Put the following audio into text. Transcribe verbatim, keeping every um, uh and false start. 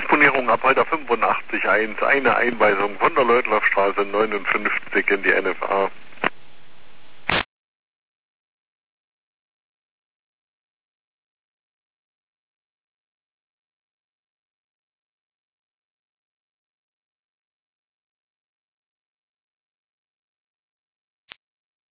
Disponierung ab heute fünfundachtzig Komma eins, eine Einweisung von der Leutlaufstraße neunundfünfzig in die N F A.